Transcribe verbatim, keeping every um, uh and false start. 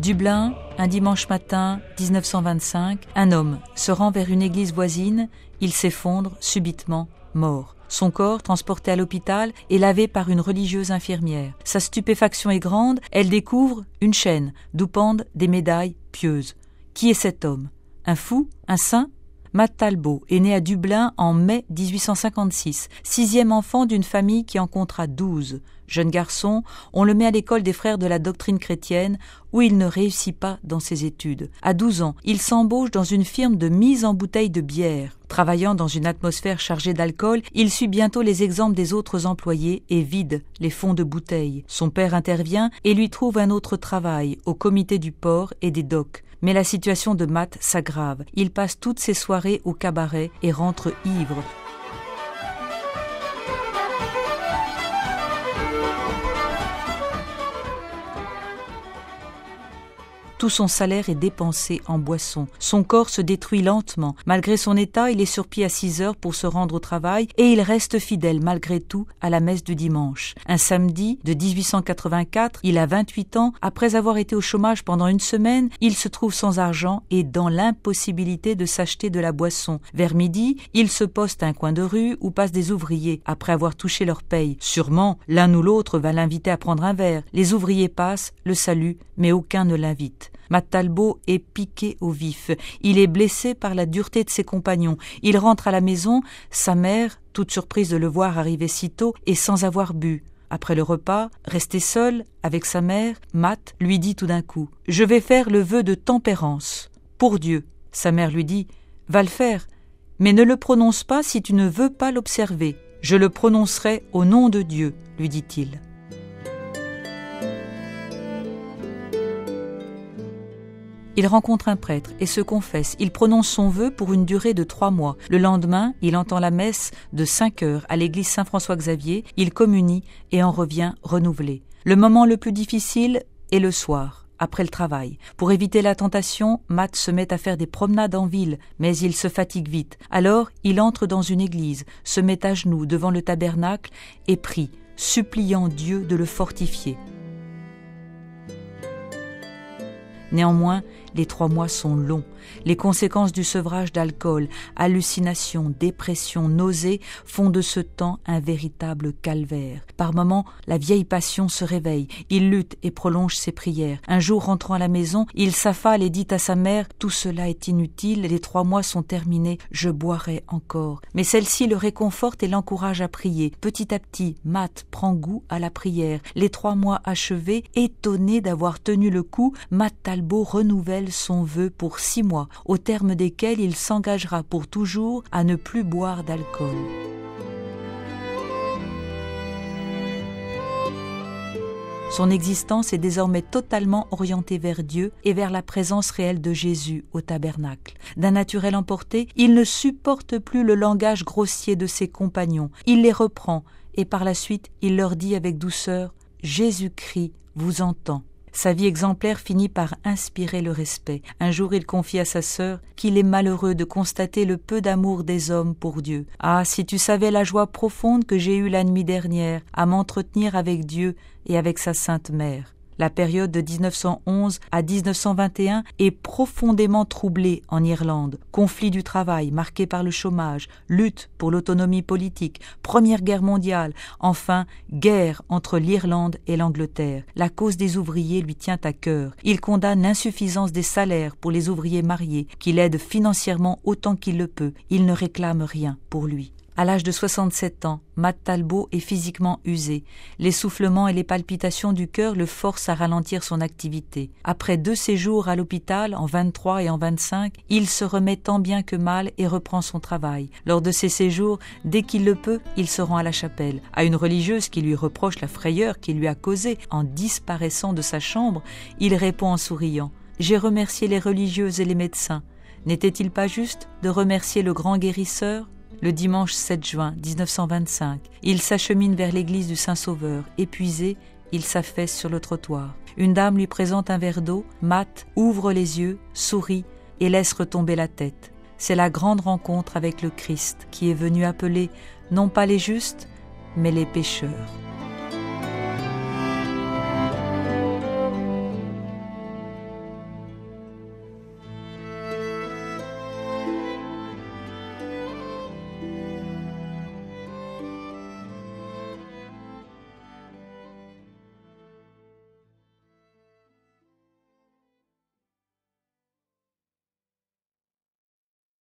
Dublin, un dimanche matin, dix-neuf cent vingt-cinq, un homme se rend vers une église voisine, il s'effondre subitement, mort. Son corps, transporté à l'hôpital, est lavé par une religieuse infirmière. Sa stupéfaction est grande, elle découvre une chaîne d'où pendent des médailles pieuses. Qui est cet homme? Un fou? Un saint? Matt Talbot est né à Dublin en mai dix-huit cent cinquante-six, sixième enfant d'une famille qui en comptera douze. Jeune garçon, on le met à l'école des frères de la doctrine chrétienne, où il ne réussit pas dans ses études. À douze ans, il s'embauche dans une firme de mise en bouteille de bière. Travaillant dans une atmosphère chargée d'alcool, il suit bientôt les exemples des autres employés et vide les fonds de bouteilles. Son père intervient et lui trouve un autre travail au comité du port et des docks. Mais la situation de Matt s'aggrave. Il passe toutes ses soirées au cabaret et rentre ivre. Tout son salaire est dépensé en boissons. Son corps se détruit lentement. Malgré son état, il est sur pied à six heures pour se rendre au travail et il reste fidèle malgré tout à la messe du dimanche. Un samedi de dix-huit cent quatre-vingt-quatre, il a vingt-huit ans. Après avoir été au chômage pendant une semaine, il se trouve sans argent et dans l'impossibilité de s'acheter de la boisson. Vers midi, il se poste à un coin de rue où passent des ouvriers après avoir touché leur paye. Sûrement, l'un ou l'autre va l'inviter à prendre un verre. Les ouvriers passent, le saluent, mais aucun ne l'invite. Matt Talbot est piqué au vif. Il est blessé par la dureté de ses compagnons. Il rentre à la maison. Sa mère, toute surprise de le voir arriver si tôt et sans avoir bu. Après le repas, resté seul avec sa mère, Matt lui dit tout d'un coup « Je vais faire le vœu de tempérance. Pour Dieu. » Sa mère lui dit « Va le faire, mais ne le prononce pas si tu ne veux pas l'observer. Je le prononcerai au nom de Dieu, lui dit-il. » Il rencontre un prêtre et se confesse. Il prononce son vœu pour une durée de trois mois. Le lendemain, il entend la messe de cinq heures à l'église Saint-François-Xavier. Il communie et en revient renouvelé. Le moment le plus difficile est le soir, après le travail. Pour éviter la tentation, Matt se met à faire des promenades en ville, mais il se fatigue vite. Alors, il entre dans une église, se met à genoux devant le tabernacle et prie, suppliant Dieu de le fortifier. Néanmoins, les trois mois sont longs. Les conséquences du sevrage d'alcool, hallucinations, dépression, nausées font de ce temps un véritable calvaire. Par moments, la vieille passion se réveille. Il lutte et prolonge ses prières. Un jour, rentrant à la maison, il s'affale et dit à sa mère « Tout cela est inutile, les trois mois sont terminés, je boirai encore. » Mais celle-ci le réconforte et l'encourage à prier. Petit à petit, Matt prend goût à la prière. Les trois mois achevés, étonné d'avoir tenu le coup, Matt Talbot renouvelle son vœu pour six mois, au terme desquels il s'engagera pour toujours à ne plus boire d'alcool. Son existence est désormais totalement orientée vers Dieu et vers la présence réelle de Jésus au tabernacle. D'un naturel emporté, il ne supporte plus le langage grossier de ses compagnons. Il les reprend et par la suite, il leur dit avec douceur « Jésus-Christ vous entend ». Sa vie exemplaire finit par inspirer le respect. Un jour, il confie à sa sœur qu'il est malheureux de constater le peu d'amour des hommes pour Dieu. « Ah, si tu savais la joie profonde que j'ai eue la nuit dernière à m'entretenir avec Dieu et avec sa sainte mère. » La période de dix-neuf cent onze à dix-neuf cent vingt et un est profondément troublée en Irlande. Conflit du travail marqué par le chômage, lutte pour l'autonomie politique, Première Guerre mondiale, enfin guerre entre l'Irlande et l'Angleterre. La cause des ouvriers lui tient à cœur. Il condamne l'insuffisance des salaires pour les ouvriers mariés, qu'il aide financièrement autant qu'il le peut. Il ne réclame rien pour lui. À l'âge de soixante-sept ans, Matt Talbot est physiquement usé. L'essoufflement et les palpitations du cœur le forcent à ralentir son activité. Après deux séjours à l'hôpital, en vingt-trois et en vingt-cinq, il se remet tant bien que mal et reprend son travail. Lors de ces séjours, dès qu'il le peut, il se rend à la chapelle. À une religieuse qui lui reproche la frayeur qu'il lui a causée en disparaissant de sa chambre, il répond en souriant « J'ai remercié les religieuses et les médecins. N'était-il pas juste de remercier le grand guérisseur ?» Le dimanche sept juin dix-neuf cent vingt-cinq, il s'achemine vers l'église du Saint-Sauveur. Épuisé, il s'affaisse sur le trottoir. Une dame lui présente un verre d'eau. Matt ouvre les yeux, sourit et laisse retomber la tête. C'est la grande rencontre avec le Christ qui est venu appeler non pas les justes, mais les pécheurs.